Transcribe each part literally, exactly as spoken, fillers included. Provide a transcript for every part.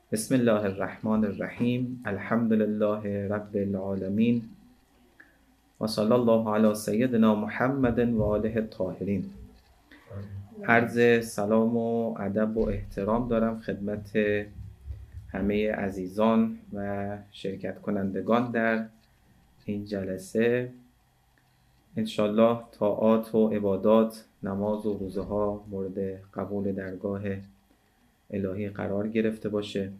بسم الله الرحمن الرحیم. الحمد لله رب العالمین و صلی الله علی سیدنا محمد و آله الطاهرین. عرض سلام و ادب و احترام دارم خدمت همه عزیزان و شرکت کنندگان در این جلسه. انشالله طاعات و عبادات، نماز و روزه ها مورد قبول درگاه الهی قرار گرفته باشه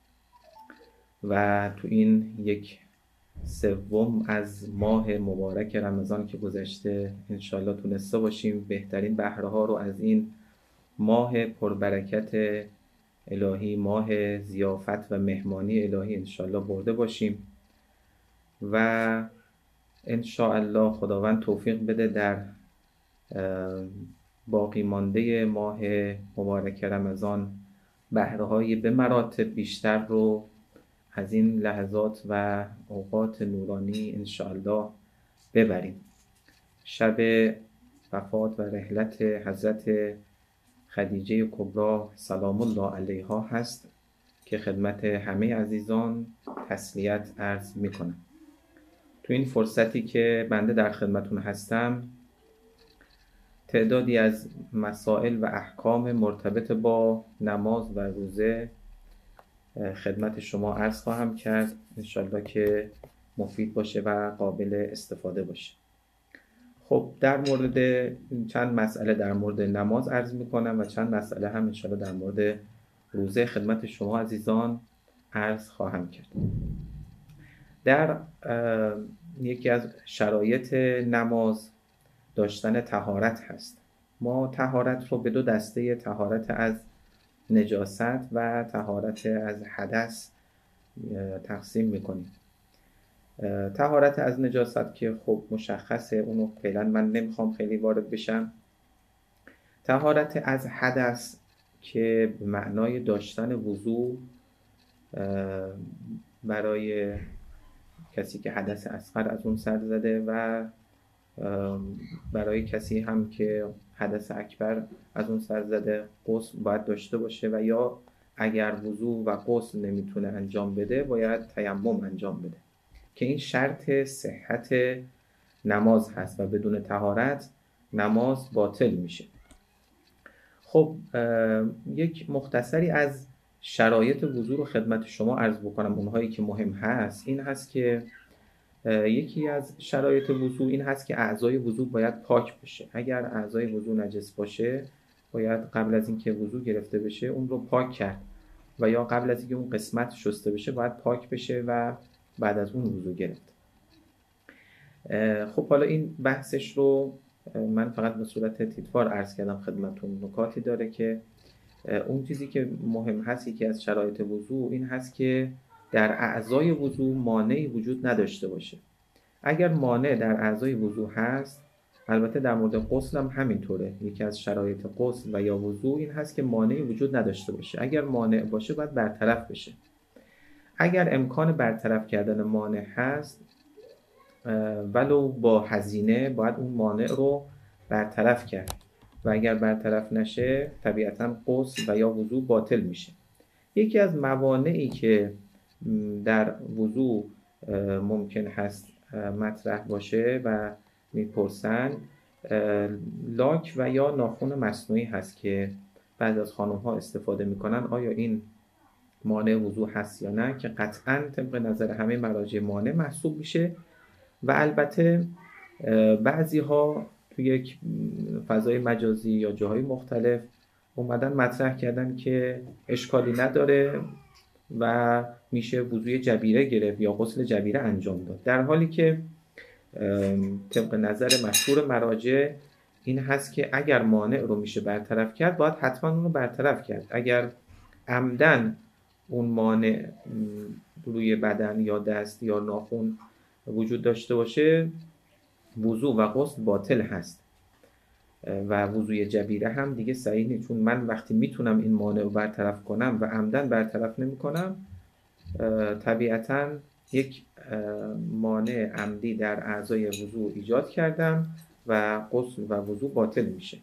و تو این یک سوم از ماه مبارک رمضان که گذشته انشالله تونسته باشیم بهترین بهره ها رو از این ماه پربرکت الهی، ماه ضیافت و مهمانی الهی انشالله برده باشیم و انشالله خداوند توفیق بده در باقی مانده ماه مبارک رمضان بهره های به مراتب بیشتر رو از این لحظات و اوقات نورانی انشاءالله ببریم. شب وفات و رحلت حضرت خدیجه کبری سلام الله علیها هست که خدمت همه عزیزان تسلیت عرض میکنم. تو این فرصتی که بنده در خدمتون هستم تعدادی از مسائل و احکام مرتبط با نماز و روزه خدمت شما عرض خواهم کرد، انشالله که مفید باشه و قابل استفاده باشه. خب در مورد چند مسئله در مورد نماز عرض میکنم و چند مسئله هم انشالله در مورد روزه خدمت شما عزیزان عرض خواهم کرد. در یکی از شرایط نماز داشتن طهارت هست. ما طهارت رو به دو دسته، طهارت از نجاست و طهارت از حدث تقسیم میکنیم. طهارت از نجاست که خب مشخصه، اونو فعلا من نمیخوام خیلی وارد بشم. طهارت از حدث که به معنای داشتن وضو برای کسی که حدث اصغر از اون سر زده و برای کسی هم که حدث اکبر از اون سر زده غسل باید داشته باشه و یا اگر وضو و غسل نمیتونه انجام بده باید تیمم انجام بده که این شرط صحت نماز هست و بدون طهارت نماز باطل میشه. خب یک مختصری از شرایط وضو رو خدمت شما عرض بکنم، اونهایی که مهم هست. این هست که یکی از شرایط وضو این هست که اعضای وضو باید پاک بشه. اگر اعضای وضو نجس باشه باید قبل از اینکه وضو گرفته بشه اون رو پاک کرد و یا قبل از اینکه اون قسمت شسته بشه باید پاک بشه و بعد از اون وضو گرفت. خب حالا این بحثش رو من فقط به صورت تیتوار عرض کردم خدمتون. نکاتی داره که اون چیزی که مهم هستی که از شرایط وضو این هست که در اعضای وضو مانعی وجود نداشته باشه. اگر مانع در اعضای وضو هست، البته در مورد غسل هم همینطوره، یکی از شرایط غسل و یا وضو این هست که مانعی وجود نداشته باشه. اگر مانع باشه باید برطرف بشه. اگر امکان برطرف کردن مانع هست ولو با هزینه باید اون مانع رو برطرف کرد و اگر برطرف نشه طبیعتاً غسل و یا وضو باطل میشه. یکی از موانعی که در وضو ممکن هست مطرح باشه و میپرسن لاک و یا ناخن مصنوعی هست که بعضی از خانم ها استفاده میکنن. آیا این مانع وضو هست یا نه؟ که قطعاً طبق نظر همه مراجع مانع محسوب میشه و البته بعضی ها تو یک فضای مجازی یا جاهای مختلف اومدن مطرح کردن که اشکالی نداره و میشه وضوی جبیره گرفت یا غسل جبیره انجام داد، در حالی که طبق نظر مشهور مراجع این هست که اگر مانع رو میشه برطرف کرد باید حتما اون رو برطرف کرد. اگر عمدن اون مانع روی بدن یا دست یا ناخن وجود داشته باشه وضو و غسل باطل هست و وضوی جبیره هم دیگه صحیح نیست، چون من وقتی میتونم این مانع رو برطرف کنم و عمدن برطرف نمی کنم طبیعتاً یک مانع عمدی در اعضای وضو ایجاد کردم و غسل و وضو باطل میشه.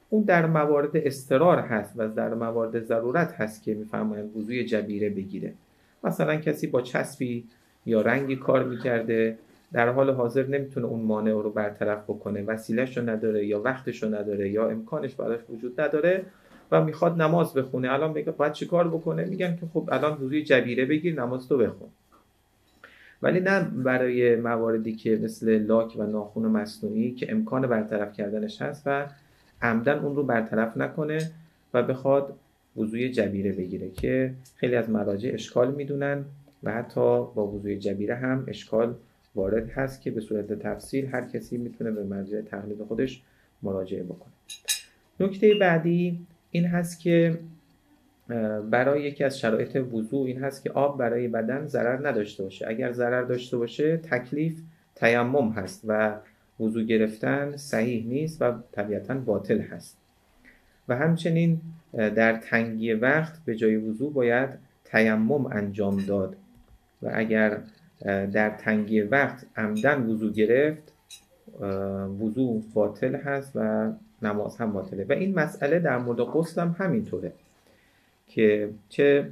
اون در موارد اضطرار هست و در موارد ضرورت هست که میفرمایند وضوی جبیره بگیره. مثلا کسی با چسبی یا رنگی کار میکرده، در حال حاضر نمیتونه اون مانع رو برطرف بکنه، وسیله‌شو نداره یا وقتشو نداره یا امکانش براش وجود نداره و میخواد نماز بخونه. الان میگه باید چیکار بکنه؟ میگن که خب الان وضوی جبیره بگیر، نماز تو بخون. ولی نه برای مواردی که مثل لاک و ناخن مصنوعی که امکان برطرف کردنش هست و عمدن اون رو برطرف نکنه و بخواد وضوی جبیره بگیره، که خیلی از مراجع اشکال میدونن و حتی با وضوی جبیره هم اشکال وارد هست که به صورت تفصیل هر کسی میتونه به مرجع تقلید خودش مراجعه بکنه. نکته بعدی این هست که برای یکی از شرایط وضو این هست که آب برای بدن ضرر نداشته باشه. اگر ضرر داشته باشه تکلیف تیمم هست و وضو گرفتن صحیح نیست و طبیعتاً باطل هست. و همچنین در تنگی وقت به جای وضو باید تیمم انجام داد و اگر در تنگی وقت عمدن وضو گرفت وضو باطل هست و نماز هم باطله. و این مسئله در مورد غسل هم همینطوره که چه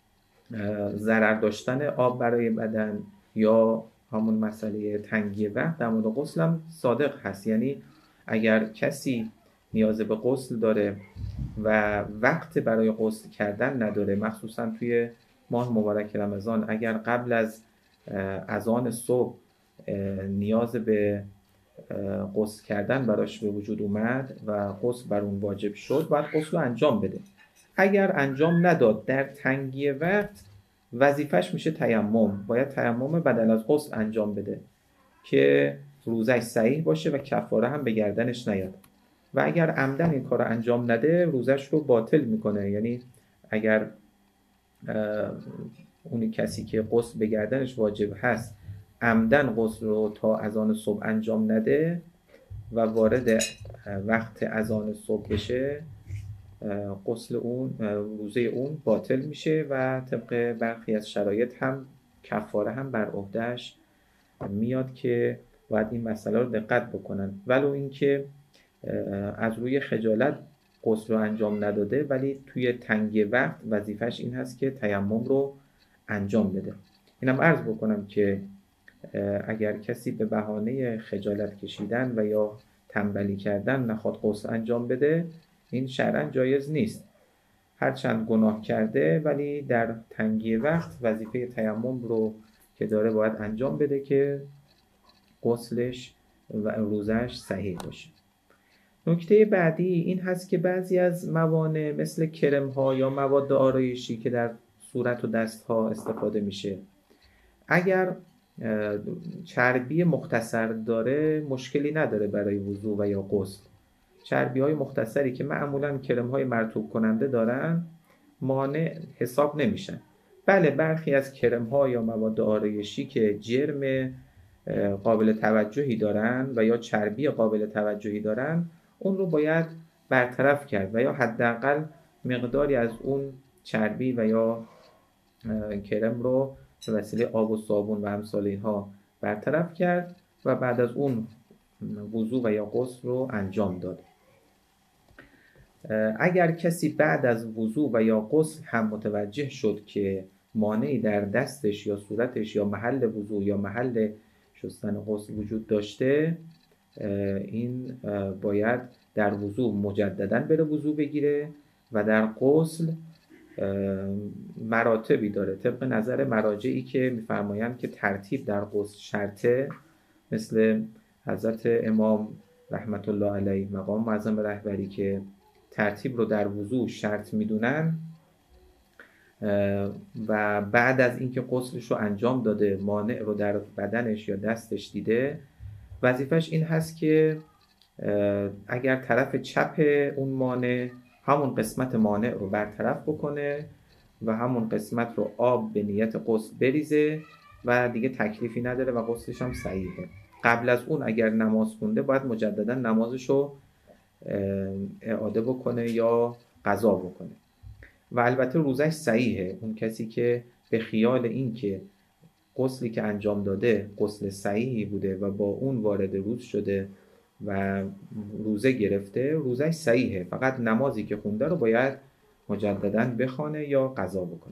ضرر داشتن آب برای بدن یا همون مسئله تنگی وقت در مورد غسل هم صادق هست. یعنی اگر کسی نیاز به غسل داره و وقت برای غسل کردن نداره، مخصوصا توی ماه مبارک رمضان، اگر قبل از اذان صبح نیاز به غسل کردن براش به وجود اومد و غسل بر اون واجب شد، باید غسل رو انجام بده. اگر انجام نداد در تنگی وقت، وظیفش میشه تیمم، باید تیمم بدل از غسل انجام بده که روزش صحیح باشه و کفاره هم به گردنش نیاد. و اگر عمدن این کار رو انجام نده روزش رو باطل میکنه. یعنی اگر اونی کسی که غسل به گردنش واجب هست عمدن غسل رو تا اذان صبح انجام نده و وارد وقت اذان صبح بشه، غسل اون روزه اون باطل میشه و طبق برخی از شرایط هم کفاره هم بر عهدهش میاد که باید این مسئله رو دقت بکنن. ولو اینکه از روی خجالت غسل رو انجام نداده، ولی توی تنگی وقت وظیفش این هست که تیمم رو انجام بده. اینم عرض بکنم که اگر کسی به بهانه خجالت کشیدن و یا تنبلی کردن نخواد غسل انجام بده، این شرعاً جایز نیست. هرچند گناه کرده ولی در تنگی وقت وظیفه تیمم رو که داره باید انجام بده که غسلش و روزش صحیح باشه. نکته بعدی این هست که بعضی از موانع مثل کرم ها یا مواد آرایشی که در صورت و دست ها استفاده میشه، اگر چربی مختصر داره مشکلی نداره برای وضو و یا غسل. چربی های مختصری که معمولاً کرم های مرطوب کننده دارن مانع حساب نمیشن. بله برخی از کرم ها یا مواد آرایشی که جرم قابل توجهی دارن و یا چربی قابل توجهی دارن اون رو باید برطرف کرد و یا حداقل مقداری از اون چربی و یا کرم رو به وسیله آب و صابون و امثال اینها برطرف کرد و بعد از اون وضو و یا غسل رو انجام داد. اگر کسی بعد از وضو و یا غسل هم متوجه شد که مانعی در دستش یا صورتش یا محل وضو یا محل شستن غسل وجود داشته، این باید در وضو مجددا بره وضو بگیره و در غسل مراتبی داره طبق نظر مراجعی که میفرمایند که ترتیب در غسل شرطه، مثل حضرت امام رحمت الله علیه مقام معظم رهبری که ترتیب رو در وضو شرط میدونن و بعد از اینکه غسلش رو انجام داده مانع رو در بدنش یا دستش دیده، وظیفش این هست که اگر طرف چپ اون مانع همون قسمت مانع رو برطرف بکنه و همون قسمت رو آب به نیت غسل بریزه و دیگه تکلیفی نداره و غسلش هم صحیحه. قبل از اون اگر نماز خونده باید مجددا نمازش رو اعاده بکنه یا قضا بکنه و البته روزش صحیحه. اون کسی که به خیال این که غسلی که انجام داده غسل صحیحی بوده و با اون وارد روز شده و روزه گرفته، روزش صحیحه، فقط نمازی که خونده رو باید مجدداً بخونه یا قضا بکنه.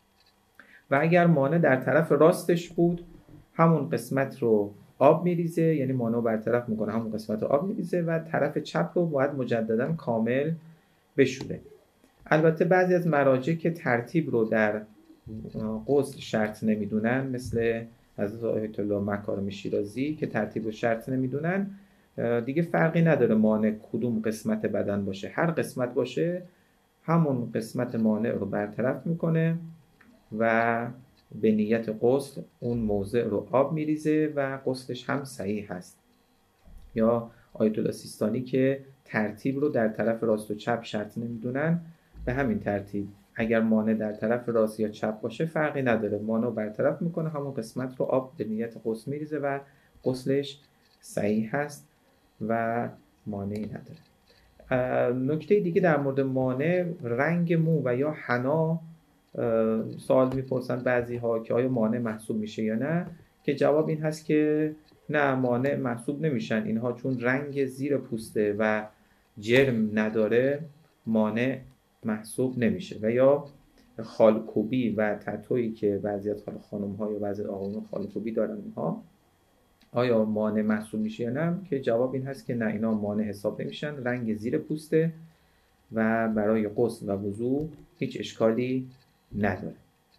و اگر مانع در طرف راستش بود، همون قسمت رو آب میریزه، یعنی مانع رو برطرف میکنه، همون قسمت رو آب میریزه و طرف چپ رو باید مجدداً کامل بشوره. البته بعضی از مراجع که ترتیب رو در غسل شرط نمیدونن، مثل حضرت آیت الله مکارم شیرازی که ترتیب رو شرط نمیدونن، دیگه فرقی نداره مانع کدوم قسمت بدن باشه، هر قسمت باشه همون قسمت مانع رو برطرف میکنه و به نیت غسل اون موضع رو آب میریزه و غسلش هم صحیح هست. یا آیت الله سیستانی که ترتیب رو در طرف راست و چپ شرط نمیدونن، به همین ترتیب اگر مانع در طرف راست یا چپ باشه فرقی نداره، مانع رو برطرف میکنه، همون قسمت رو آب به نیت غسل میریزه و غسلش صحیح هست و مانعی نداره. نکته دیگه در مورد مانع، رنگ مو و یا حنا، سوال میپرسن بعضی ها که آیا مانع محسوب میشه یا نه، که جواب این هست که نه، مانع محسوب نمیشن اینها، چون رنگ زیر پوسته و جرم نداره مانع محسوب نمیشه. و یا خالکوبی و تتویی که بعضی از خانم ها یا بعضی آقایون خالکوبی دارن، اینها آیا مانع محسوب میشه یا نه، که جواب این هست که نه، اینا مانع حساب نمیشن، رنگ زیر پوسته و برای غسل و وضو هیچ اشکالی نداره.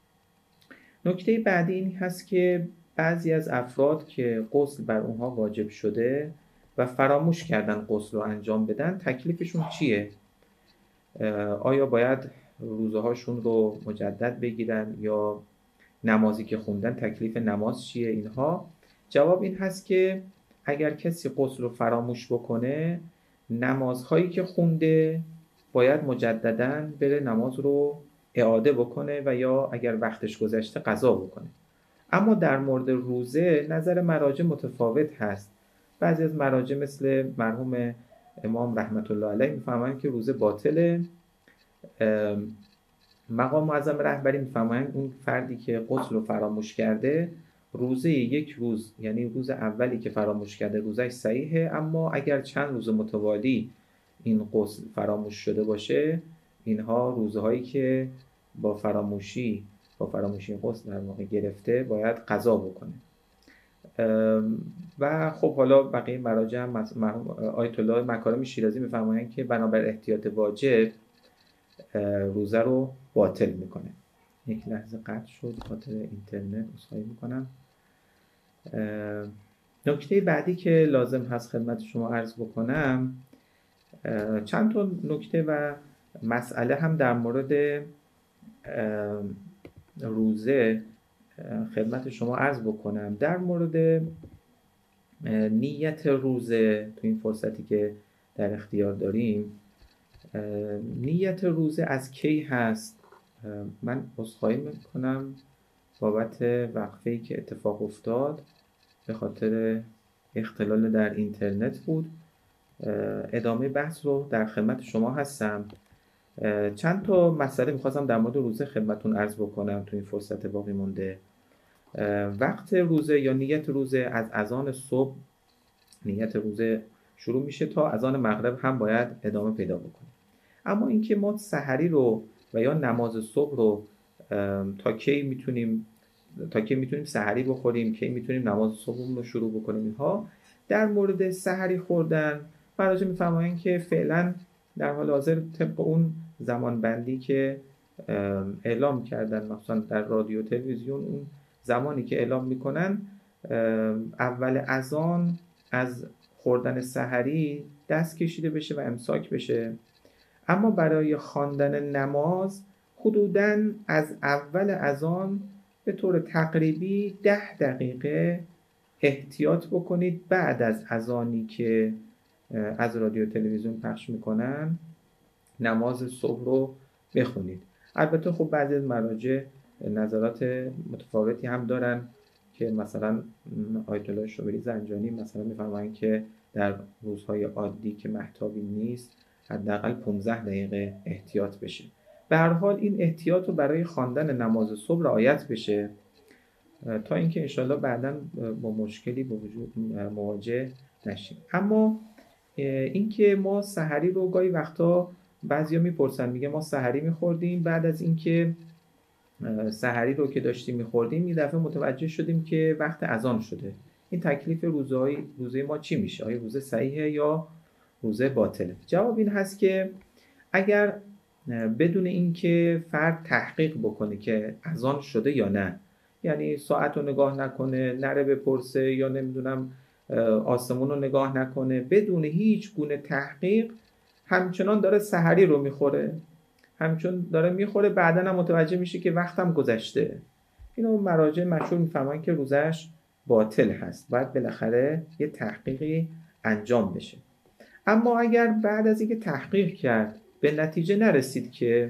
نکته بعدی این هست که بعضی از افراد که غسل بر اونها واجب شده و فراموش کردن غسل رو انجام بدن، تکلیفشون چیه؟ آیا باید روزه هاشون رو مجدد بگیرن یا نمازی که خوندن تکلیف نماز چیه؟ اینها جواب این هست که اگر کسی غسل رو فراموش بکنه، نمازهایی که خونده باید مجدداً بره نماز رو اعاده بکنه و یا اگر وقتش گذشته قضا بکنه. اما در مورد روزه نظر مراجع متفاوت هست. بعضی از مراجع مثل مرحوم امام رحمت الله علیه میفهمند که روزه باطله. مقام معظم رهبری میفهمند اون فردی که غسل رو فراموش کرده، روزه یک روز، یعنی روز اولی که فراموش کرده، روزش صحیحه، اما اگر چند روز متوالی این غسل فراموش شده باشه، اینها روزهایی که با فراموشی با فراموشی غسل در واقع گرفته باید قضا بکنه. و خب حالا بقیه مراجع هم آیت الله مکارم شیرازی میفرمایند که بنابر احتیاط واجب روزه رو باطل میکنه. یک لحظه قطع شد خاطر اینترنت، عذرخواهی میکنم. نکته بعدی که لازم هست خدمت شما عرض بکنم، چند تا نکته و مسئله هم در مورد روزه خدمت شما عرض بکنم. در مورد نیت روزه تو این فرصتی که در اختیار داریم، نیت روزه از کی هست؟ من عذرخواهی میکنم بابت وقفه‌ای که اتفاق افتاد، به خاطر اختلال در اینترنت بود. ادامه بحث رو در خدمت شما هستم. چند تا مسئله میخواستم در مورد روزه خدمتون عرض بکنم تو این فرصت باقی مونده. وقت روزه یا نیت روزه از اذان صبح نیت روزه شروع میشه تا اذان مغرب هم باید ادامه پیدا بکنه. اما اینکه ما سحری رو و یا نماز صبح رو تا کی میتونیم تا کی میتونیم سحری بخوریم، کی میتونیم نماز صبح رو شروع بکنیم، اینها در مورد سحری خوردن مراجع میفرمایند که فعلا در حال حاضر طبق اون زمان بندی که اعلام کردن، مثلا در رادیو تلویزیون اون زمانی که اعلام میکنن، اول اذان از خوردن سحری دست کشیده بشه و امساک بشه. اما برای خواندن نماز حدوداً از اول اذان به طور تقریبی ده دقیقه احتیاط بکنید بعد از اذانی که از رادیو تلویزیون پخش میکنن نماز صبح رو بخونید. البته خب بعضی از مراجع نظرات متفاوتی هم دارن که مثلا آیت الله شوبری زنجانی مثلا میفرمایند که در روزهای عادی که مهتابی نیست حداقل پانزده دقیقه احتیاط بشه. به هر حال این احتیاط رو برای خواندن نماز صبح رعایت بشه تا اینکه انشالله بعداً با مشکلی با وجود مواجه نشیم. اما این که ما سحری رو گاهی وقتا بعضیا میپرسن، میگه ما سحری میخوردیم، بعد از اینکه سحری رو که داشتیم میخوردیم یه دفعه متوجه شدیم که وقت اذان شده. این تکلیف روزه روزه ما چی میشه؟ آیا روزه صحیحه یا روزه باطله؟ جواب این هست که اگر بدون اینکه فرد تحقیق بکنه که اذان شده یا نه، یعنی ساعت رو نگاه نکنه، نره بپرسه، یا نمیدونم آسمون رو نگاه نکنه، بدون هیچ گونه تحقیق همچنان داره سحری رو میخوره، همچون داره میخوره، بعداً هم متوجه میشه که وقتم گذشته، اینو مراجع مشهور میفهمن که روزش باطل هست، باید بالاخره یه تحقیقی انجام بشه. اما اگر بعد از اینکه تحقیق کرد به نتیجه نرسید که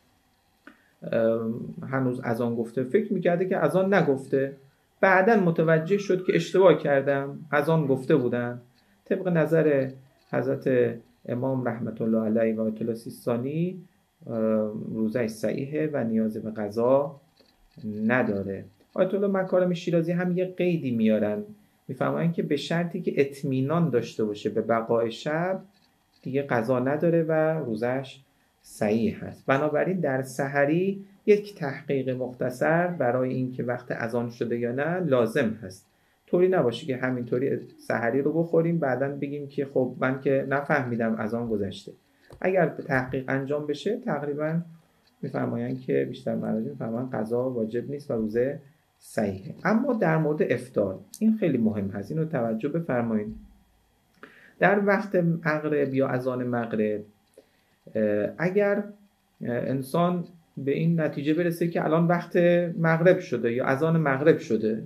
هنوز اذان گفته، فکر میکرده که اذان نگفته، بعداً متوجه شد که اشتباه کردم، اذان گفته بودن، طبق نظر حضرت امام رحمت الله علیه و آیت الله سیستانی روزش صحیحه و نیاز به قضا نداره. آیت الله مکارم شیرازی هم یه قیدی میارن، میفهمن که به شرطی که اطمینان داشته باشه به بقای شب دیگه قضا نداره و روزش صحیح هست. بنابراین در سحری یک تحقیق مختصر برای اینکه وقت اذان شده یا نه لازم هست. طوری نباشه که همینطوری سحری رو بخوریم بعداً بگیم که خب من که نفهمیدم اذان گذشته. اگر تحقیق انجام بشه تقریباً میفرمایند که بیشتر مراجع میفرمایند قضا واجب نیست و روزه صحیحه. اما در مورد افطار این خیلی مهم هست، اینو توجه بفرمایید. در وقت مغرب یا اذان مغرب اگر انسان به این نتیجه برسه که الان وقت مغرب شده یا اذان مغرب شده،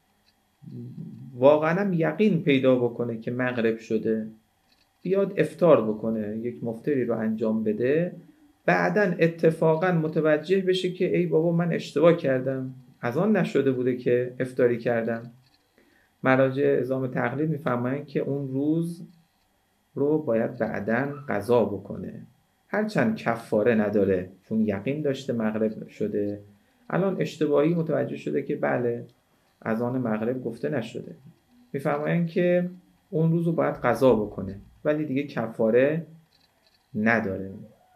واقعا هم یقین پیدا بکنه که مغرب شده، بیاد افطار بکنه، یک مفطری رو انجام بده، بعداً اتفاقاً متوجه بشه که ای بابا من اشتباه کردم، اذان نشده بوده که افطاری کردم، مراجع اعزام تقلید میفهمن که اون روز رو باید بعداً قضا بکنه، هرچند کفاره نداره چون یقین داشته مغرب شده، الان اشتباهی متوجه شده که بله اذان مغرب گفته نشده، میفرمایند که اون روز رو باید قضا بکنه ولی دیگه کفاره نداره.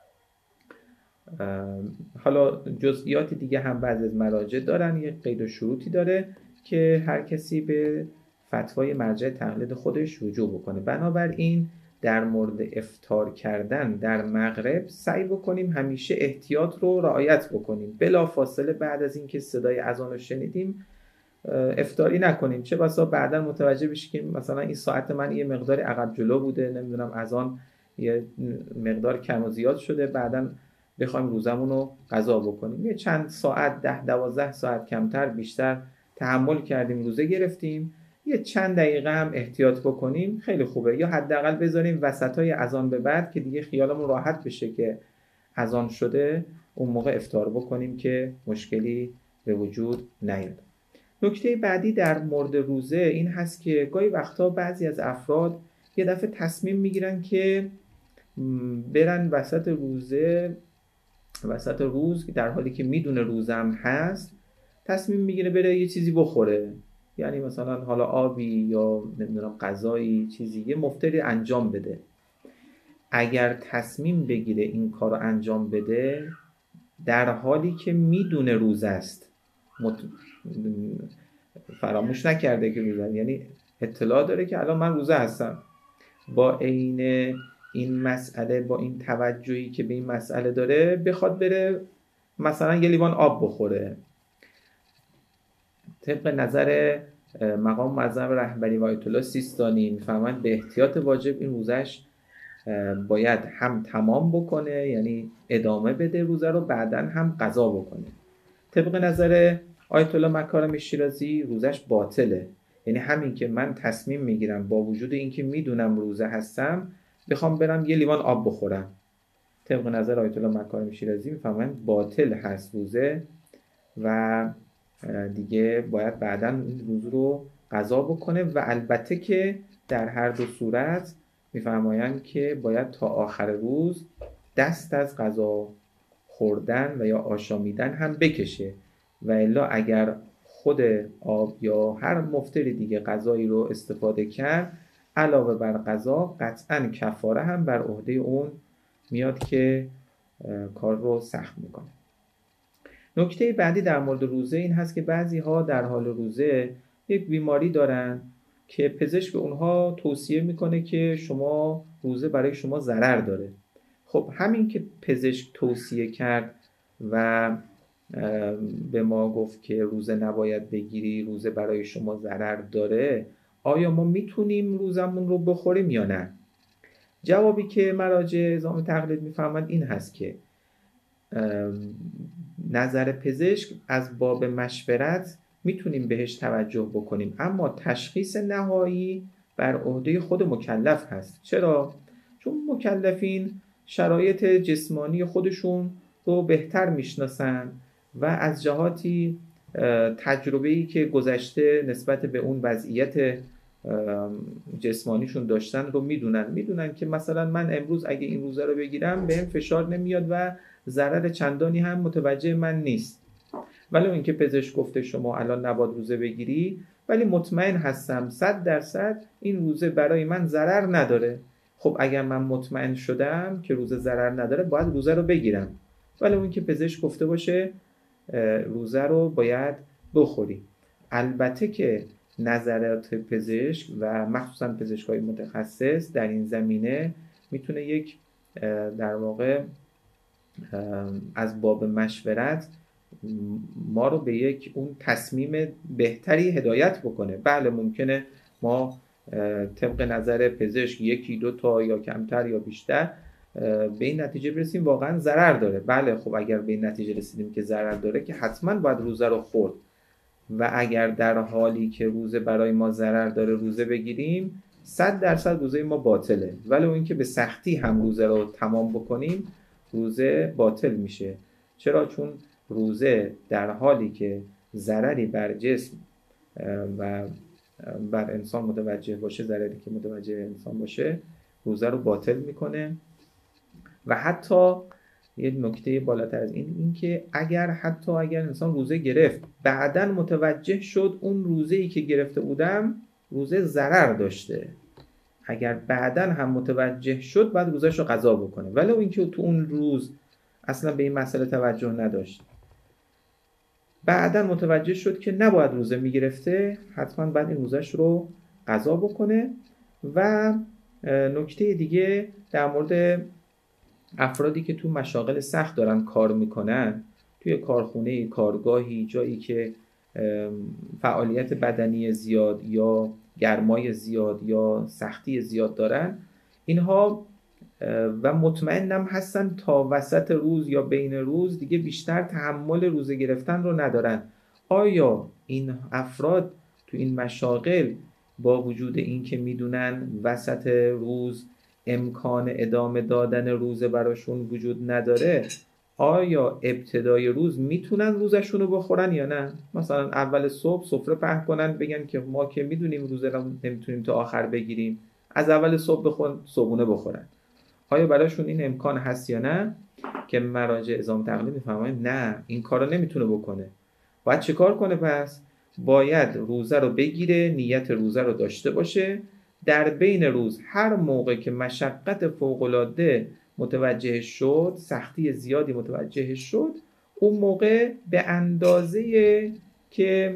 حالا جزئیات دیگه هم بعضی از مراجع دارن، یه قید و شروطی داره که هر کسی به فتوای مرجع تقلید خودش رجوع بکنه. بنابراین در مورد افطار کردن در مغرب سعی بکنیم همیشه احتیاط رو رعایت بکنیم، بلا فاصله بعد از اینکه صدای اذان رو شنیدیم افطاری نکنیم، چه بسا بعدا متوجه بشی که مثلا این ساعت من یه مقدار عقب جلو بوده، نمیدونم اذان یه مقدار کم و زیاد شده، بعدا بخوایم روزمون رو قضا بکنیم، یه چند ساعت ده دوازده ساعت کمتر بیشتر تحمل کردیم روزه گرفتیم، یه چند دقیقه هم احتیاط بکنیم خیلی خوبه، یا حداقل بذاریم وسطای اذان به بعد که دیگه خیالمون راحت بشه که اذان شده، اون موقع افطار بکنیم که مشکلی به وجود نیاد. نکته بعدی در مورد روزه این هست که گاهی وقتا بعضی از افراد یه دفعه تصمیم میگیرن که برن وسط روزه وسط روز در حالی که میدونه روزم هست تصمیم میگیره بره یه چیزی بخوره، یعنی مثلا حالا آبی یا نمیدونم غذایی چیزی یه مفطری انجام بده. اگر تصمیم بگیره این کار رو انجام بده در حالی که میدونه روز است، مت... فراموش نکرده که روزه، یعنی اطلاع داره که الان من روزه هستم، با عین این مسئله، با این توجهی که به این مسئله داره بخواد بره مثلا یه لیوان آب بخوره، طبق نظر مقام معظم رهبری و آیت الله سیستانی میفهمند به احتیاط واجب این روزش باید هم تمام بکنه، یعنی ادامه بده روزه رو، بعداً هم قضا بکنه. طبق نظر آیت الله مکارم شیرازی روزش باطله، یعنی همین که من تصمیم میگیرم با وجود اینکه میدونم روزه هستم بخوام برم یه لیوان آب بخورم، طبق نظر آیت الله مکارم شیرازی میفهمند باطل هست روزه و دیگه باید بعداً این روز رو قضا بکنه، و البته که در هر دو صورت میفرمایند که باید تا آخر روز دست از غذا خوردن و یا آشامیدن هم بکشه، و الا اگر خود آب یا هر مفطر دیگه غذایی رو استفاده کرد علاوه بر قضا قطعا کفاره هم بر عهده اون میاد که کار رو سخت میکنه. نکته بعدی در مورد روزه این هست که بعضی ها در حال روزه یک بیماری دارن که پزشک به اونها توصیه میکنه که شما روزه برای شما ضرر داره. خب همین که پزشک توصیه کرد و به ما گفت که روزه نباید بگیری، روزه برای شما ضرر داره، آیا ما میتونیم روزمون رو بخوریم یا نه؟ جوابی که مراجع اعزام تقلید میفرمایند این هست که نظر پزشک از باب مشورت میتونیم بهش توجه بکنیم، اما تشخیص نهایی بر عهده خود مکلف هست. چرا؟ چون مکلفین شرایط جسمانی خودشون رو بهتر میشناسن و از جهاتی تجربه‌ای که گذشته نسبت به اون وضعیت جسمانیشون داشتن رو میدونن میدونن که مثلا من امروز اگه این روزه رو بگیرم بهم فشار نمیاد و ضرر چندانی هم متوجه من نیست. ولی اینکه پزشک گفته شما الان نباید روزه بگیری، ولی مطمئن هستم صد درصد این روزه برای من ضرر نداره. خب اگر من مطمئن شدم که روزه ضرر نداره باید روزه رو بگیرم. ولی اون که پزشک گفته باشه روزه رو باید بخوری. البته که نظرات پزشک و مخصوصا پزشکای متخصص در این زمینه میتونه یک در واقع از باب مشورت ما رو به یک اون تصمیم بهتری هدایت بکنه. بله ممکنه ما طبق نظر پزشک یکی دو تا یا کمتر یا بیشتر به این نتیجه برسیم واقعا ضرر داره. بله خب اگر به این نتیجه رسیدیم که ضرر داره که حتما باید روزه رو خورد، و اگر در حالی که روزه برای ما ضرر داره روزه بگیریم صد درصد روزه ما باطله. ولی اون که به سختی هم روزه رو تمام بکنیم روزه باطل میشه. چرا؟ چون روزه در حالی که ضرری بر جسم و بر انسان متوجه باشه، ضرری که متوجه انسان باشه روزه رو باطل میکنه. و حتی یه نکته بالاتر از این این که اگر حتی اگر انسان روزه گرفت بعداً متوجه شد اون روزه‌ای که گرفته بودم روزه ضرر داشته، اگر بعداً هم متوجه شد بعد روزه‌ش رو قضا بکنه. ولی اون که تو اون روز اصلا به این مسئله توجه نداشت، بعداً متوجه شد که نباید روزه میگرفته، حتما بعد این روزه‌ش رو قضا بکنه. و نکته دیگه در مورد افرادی که تو مشاغل سخت دارن کار میکنن، توی کارخونه، کارگاهی، جایی که فعالیت بدنی زیاد یا گرمای زیاد یا سختی زیاد دارن، اینها و مطمئنم هستن تا وسط روز یا بین روز دیگه بیشتر تحمل روزه گرفتن رو ندارن. آیا این افراد تو این مشاغل با وجود این که میدونن وسط روز امکان ادامه دادن روزه براشون وجود نداره، آیا ابتدای روز میتونن روزشون رو بخورن یا نه؟ مثلا اول صبح سفره پهن کنن بگن که ما که میدونیم روزه رو نمیتونیم تا آخر بگیریم، از اول صبح بخورن صبحونه بخورن. آیا براشون این امکان هست یا نه؟ که مراجع اعزام تقلید میفهمن نه، این کارو نمیتونه بکنه. باید چه کار کنه پس؟ باید روزه رو بگیره، نیت روزه رو داشته باشه، در بین روز هر موقع که مشقت فوق‌العاده متوجه شد، سختی زیادی متوجه شد، اون موقع به اندازه که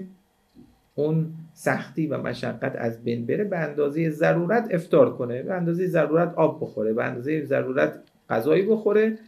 اون سختی و مشقت از بین بره به اندازه ضرورت افطار کنه، به اندازه ضرورت آب بخوره، به اندازه ضرورت غذایی بخوره،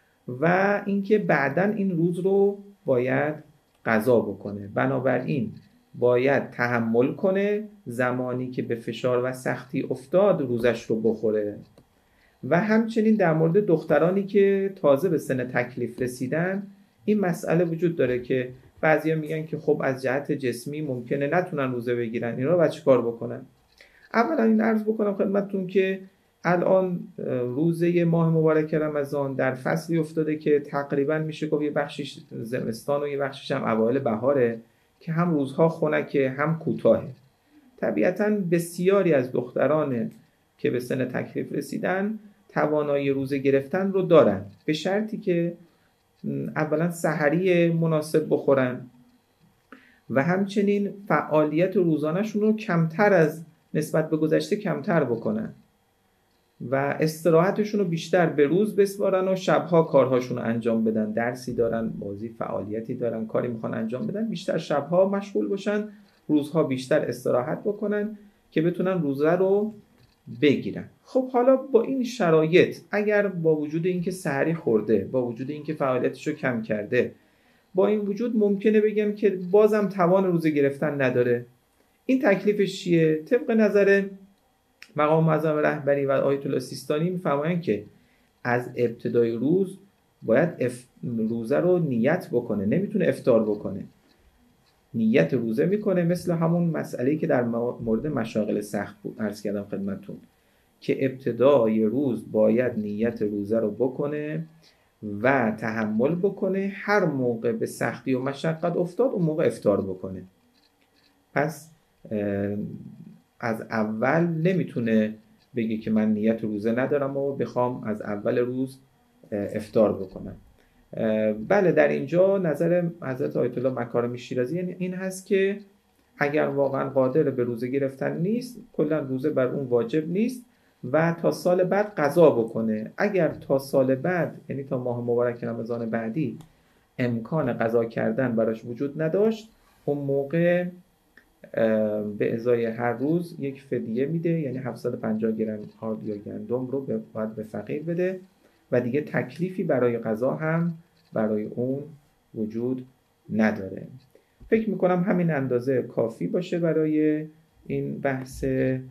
و اینکه بعداً این روز رو باید قضا بکنه. بنابراین باید تحمل کنه، زمانی که به فشار و سختی افتاد روزش رو بخوره. و همچنین در مورد دخترانی که تازه به سن تکلیف رسیدن این مسئله وجود داره که بعضیا میگن که خب از جهت جسمی ممکنه نتونن روزه بگیرن، اینا رو باید چیکار بکنن؟ اولا این عرض بکنم خدمتتون که الان روزه ماه مبارک رمضان در فصلی افتاده که تقریبا میشه گفت یه بخشش زمستان و یه بخشش هم اوایل بهاره که هم روزها خنکه هم کوتاهه. طبیعتاً بسیاری از دختران که به سن تکلیف رسیدن توانایی روزه گرفتن رو دارن، به شرطی که اولا سحری مناسب بخورن و همچنین فعالیت روزانه‌شون رو کمتر از نسبت به گذشته کمتر بکنن و استراحتشون رو بیشتر به روز بسپارن و شبها کارهاشون رو انجام بدن. درسی دارن، بازی، فعالیتی دارن، کاری میخوان انجام بدن، بیشتر شبها مشغول باشن، روزها بیشتر استراحت بکنن که بتونن روزه رو بگیرن. خب حالا با این شرایط، اگر با وجود اینکه سحری خورده، با وجود اینکه فعالیتش رو کم کرده، با این وجود ممکنه بگم که بازم توان روزه گرفتن نداره، این تکلیفش چیه؟ طبق نظر مقام معظم رهبری و آیت الله سیستانی میفرمایند که از ابتدای روز باید اف... روزه رو نیت بکنه، نمیتونه افطار بکنه. نیت روزه میکنه، مثل همون مسئله‌ای که در مورد مشاغل سخت بود عرض کردم خدمتتون که ابتدای روز باید نیت روزه رو بکنه و تحمل بکنه، هر موقع به سختی و مشقت افتاد اون موقع افطار بکنه. پس از اول نمیتونه بگه که من نیت روزه ندارم و بخوام از اول روز افطار بکنم. بله، در اینجا نظر حضرت آیت الله مکارمی شیرازی این هست که اگر واقعا قادر به روزه گرفتن نیست، کلا روزه بر اون واجب نیست و تا سال بعد قضا بکنه. اگر تا سال بعد، یعنی تا ماه مبارک رمضان بعدی، امکان قضا کردن براش وجود نداشت، اون موقع به ازای هر روز یک فدیه میده، یعنی هفتصد و پنجاه گرم آرد یا گندم رو باید به فقیر بده و دیگه تکلیفی برای قضا هم برای اون وجود نداره. فکر میکنم همین اندازه کافی باشه برای این بحث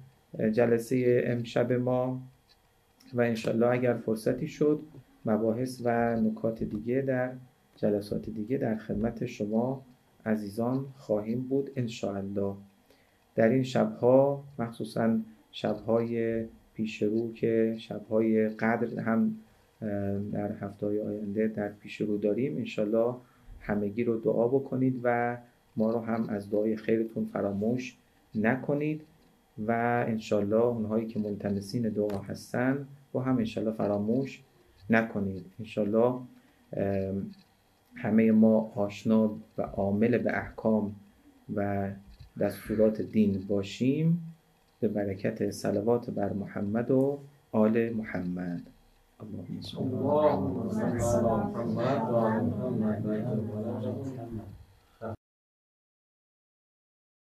جلسه امشب ما و انشالله اگر فرصتی شد مباحث و نکات دیگه در جلسات دیگه در خدمت شما عزیزان خواهیم بود انشاءالله. در این شبها، مخصوصا شبهای پیش رو که شبهای قدر هم در هفته‌های آینده در پیش رو داریم، انشاءالله همگی رو دعا بکنید و ما رو هم از دعای خیرتون فراموش نکنید و انشاءالله اونهایی که ملتمسین دعا هستن رو هم انشاءالله فراموش نکنید. انشاءالله همه ما آشنا و عامل به احکام و دستورات دین باشیم به برکت صلوات بر محمد و آل محمد. اللهم صل علی محمد و آل محمد.